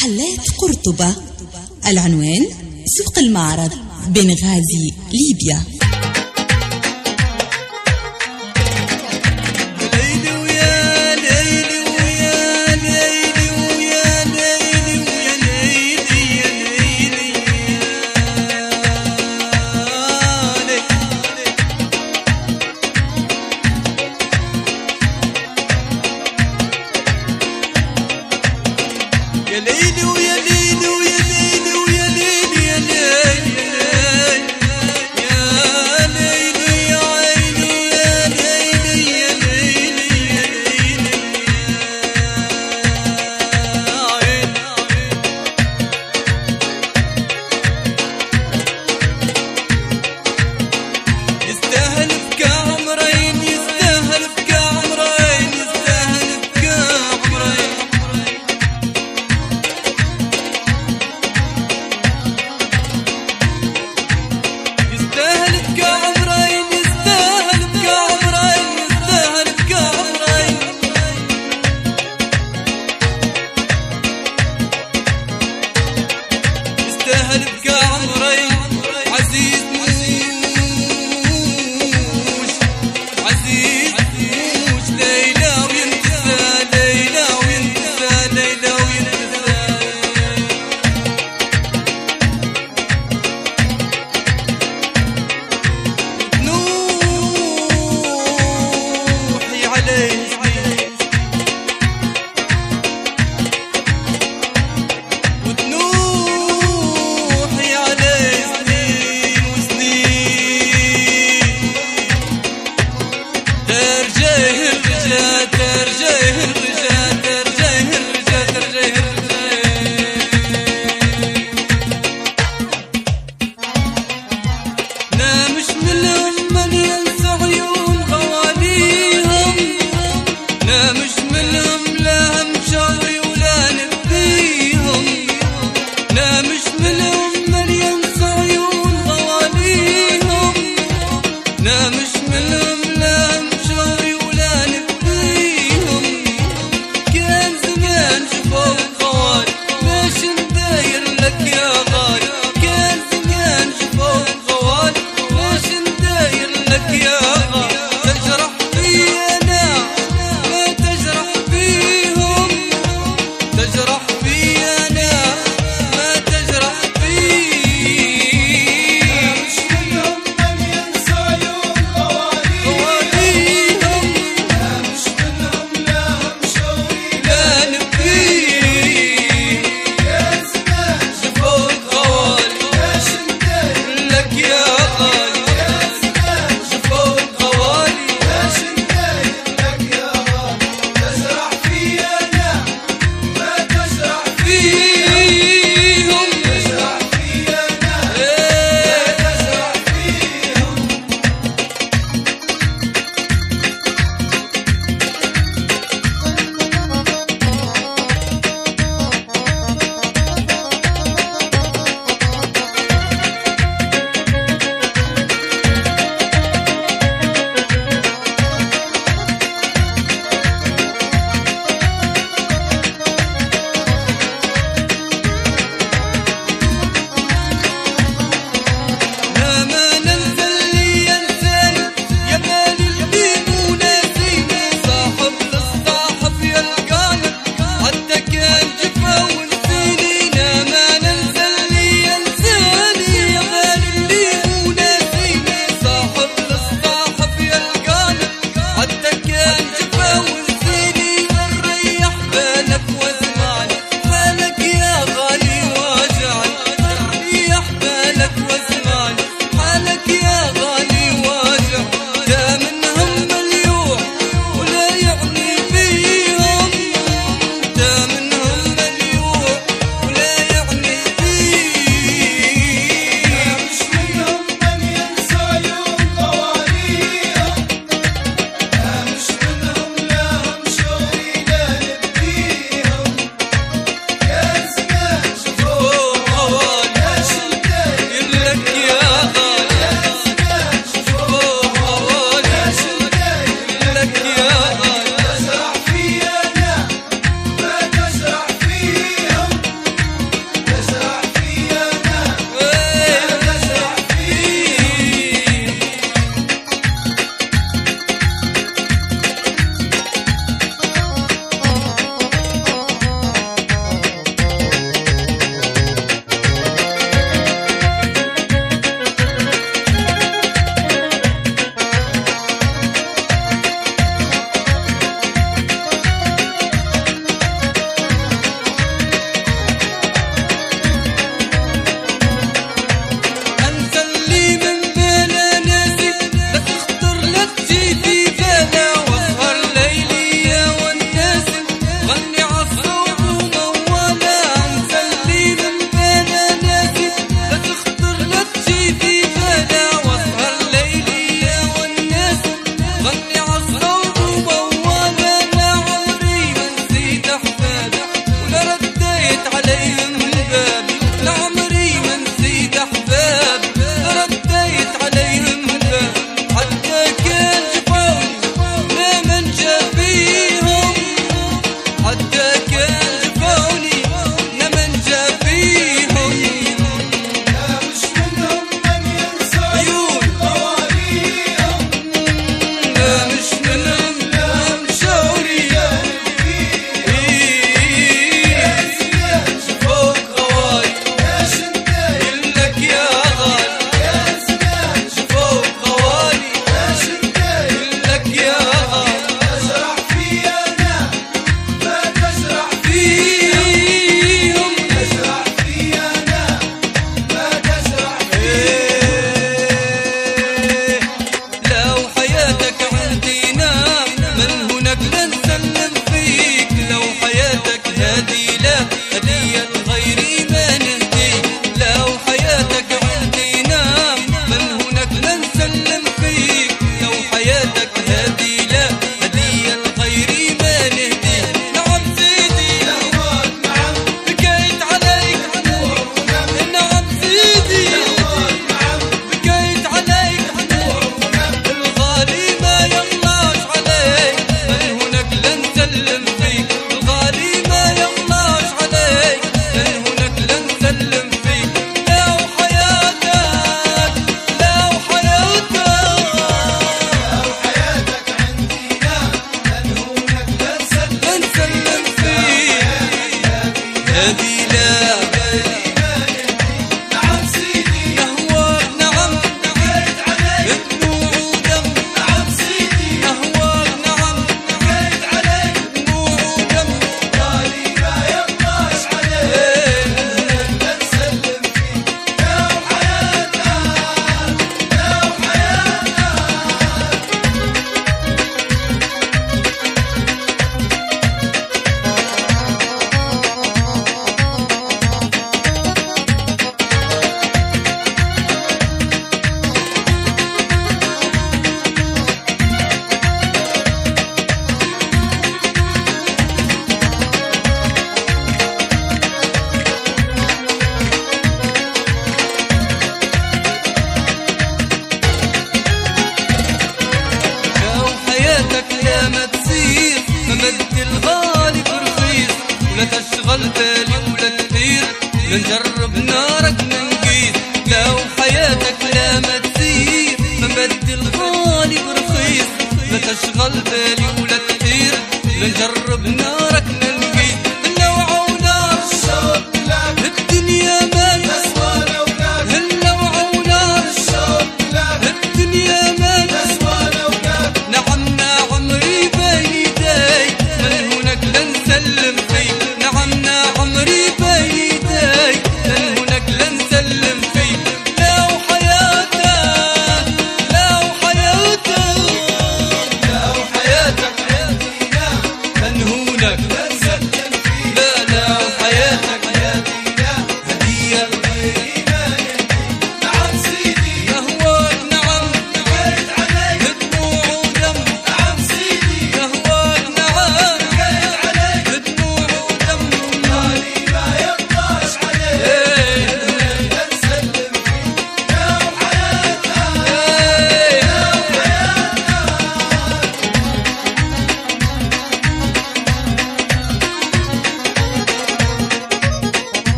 محلات قرطبة. العنوان سوق المعرض بنغازي ليبيا. يا ليلي ويا ليلي ويا ليلي ويا ليلي يا ليلي يا ليلي يا عيني يا ليلي يا ليلي يا ليلي يا عيني. يستاهل بكى عمرين يستاهل بكى عمرين يستاهل بكى عمرين. عليهم الباب، لعمري ما نسيت أحباب رديت عليهم الباب، حتى كان جفوني ما من جابيهم، حتى كان جفوني ما من جابيهم. لا مش منهم من ينسى قوانيهم، لا مش منهم لا مشاوري شوفوك غواي يلك يا غالي، شوفوك غوالي يلك يا غالي، تجرح فيا أنا ما تجرح فيهم تجرح فيا أنا ما تجرح لو حياتك عندي نام من هناك لن سلم فيك، لو حياتك هذه لا هدية غيري ما نهديك، لو حياتك عندي نام من هناك لن سلم فيك، لو حياتك هذه لا هدية غيري ما نهديك. نعم سيدي نعم بكيت عليك، نعم سيدي بكيت عليك، الغالي ما يغلاش عليك من هناك لن سلم فيك، الغالي ما يغلاش عليك من هناك لن سلم فيك. لو حياتك لو حياتك حياتك عندي نام من هناك لا نسلم لن سلم فيك، هذه لا نعم سيدي نهواك نعم بكيت عليك دموع ودم، نعم سيدي نهواك نعم بكيت عليك دموع ودم. غالي ما يرضاش عليك لا نسلم فيك. لو حياتك لو حياتك يا ما تسير ممد الغالي برخيص، ولا تشغل بالي ولا تثير نجرب نارك ننقيس. لو حياتك لا ما تسير ممد الغالي برخيص، لا تشغل بالي ولا تثير نجرب نارك ننقيس. اللوعة ونار الشوق لك الدنيا ما تسوى لولاك اللوعة ونار الشوق لك الدنيا ما تسوى لولاك نعم عمري بين يديك من هناك لن سلم فيك، نعم عمري بين يديك من هناك لن سلم فيك. لو حياتك لو حياتك لو حياتك عندي نام من هناك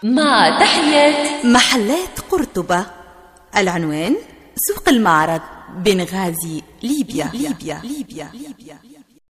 مع تحيات محلات قرطبة. العنوان سوق المعرض، بنغازي، ليبيا.